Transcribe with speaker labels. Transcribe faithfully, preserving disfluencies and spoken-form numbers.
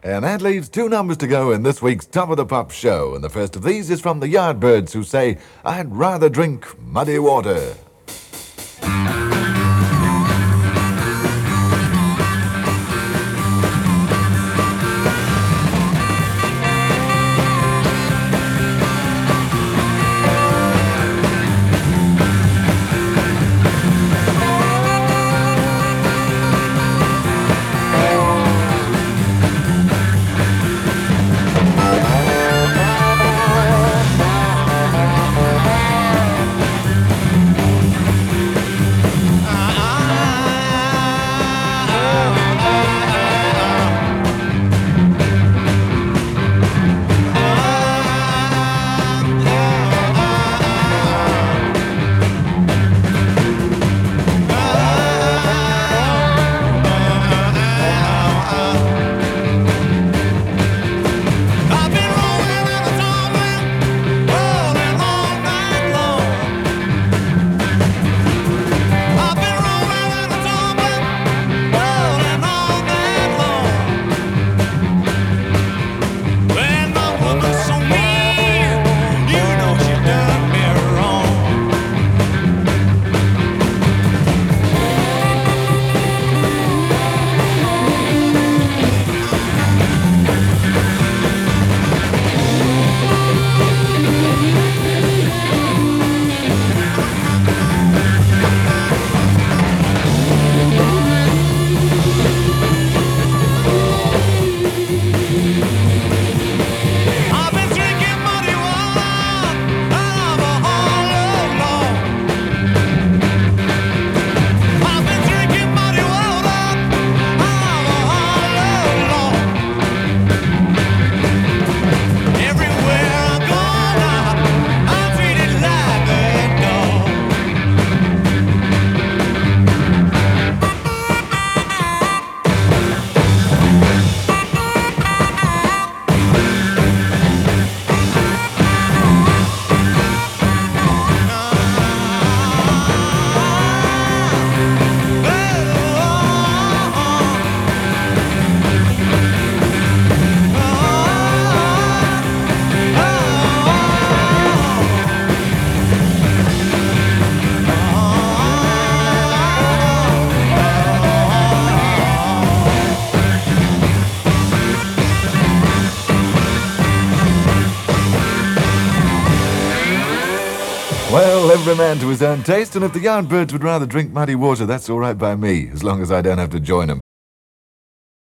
Speaker 1: And that leaves two numbers to go in this week's Top of the Pops show. And the first of these is from the Yardbirds, who say, I'd rather drink muddy water. Well, every man to his own taste, and if the Yardbirds would rather drink muddy water, that's all right by me, as long as I don't have to join them.